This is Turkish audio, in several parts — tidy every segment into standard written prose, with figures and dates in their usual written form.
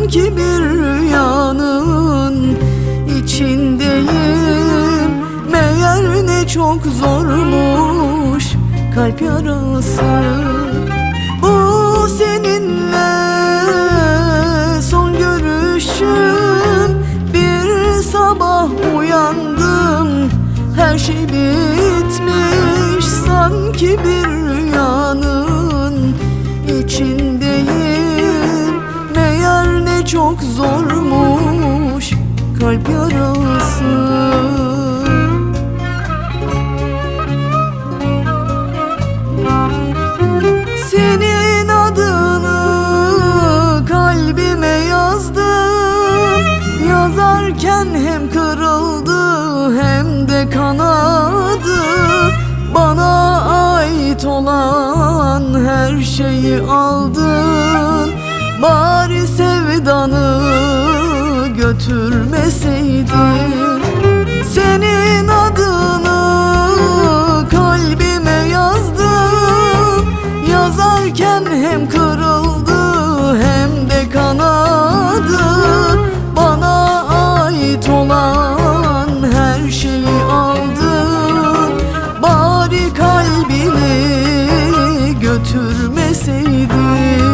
sanki bir rüyanın içindeyim. Meğer ne çok zormuş kalp yarası. Bu seninle son görüşüm. Bir sabah uyandım, her şey bitmiş. Sanki bir rüyanın içindeyim. Meğer ne çok zormuş kalp yarası. Senin adını kalbime yazdım. Yazarken hem kırıldı hem de kanadı. Bana ait olan her şeyi aldın. Bari sevdanı götürmeseydin. Senin adını kalbime yazdım. Yazarken hem kırıldı hem de kanadı. Bana ait olan her şeyi aldın. Bari kalbini götürmeseydin.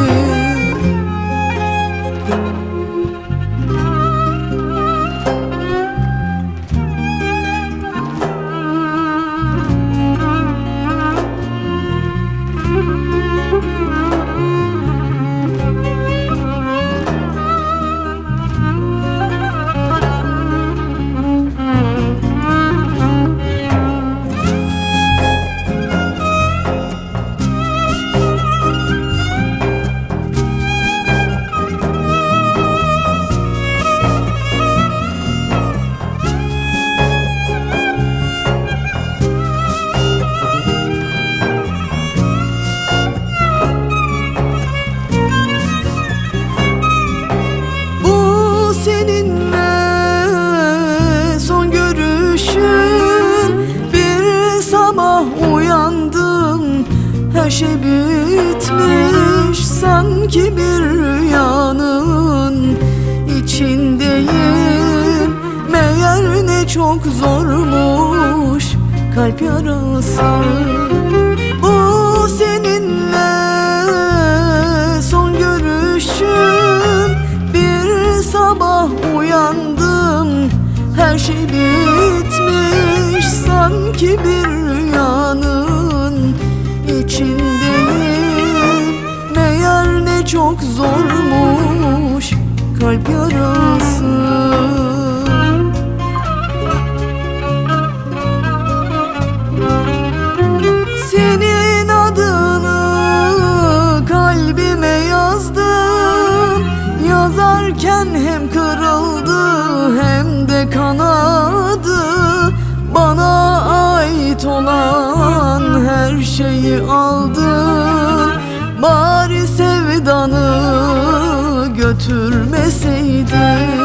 Her şey bitmiş, sanki bir rüyanın içindeyim. Meğer ne çok zormuş kalp yarası. Bu seninle son görüşüm. Bir sabah uyandım, her şey bitmiş. Sanki bir rüyanın içindeyim. Meğer ne çok zormuş kalp yarası. Senin adını kalbime yazdım. Yazarken hem kırıldı hem de kanadı. Bana ait olan her şeyi aldın. Bari sevdanı götürmeseydin.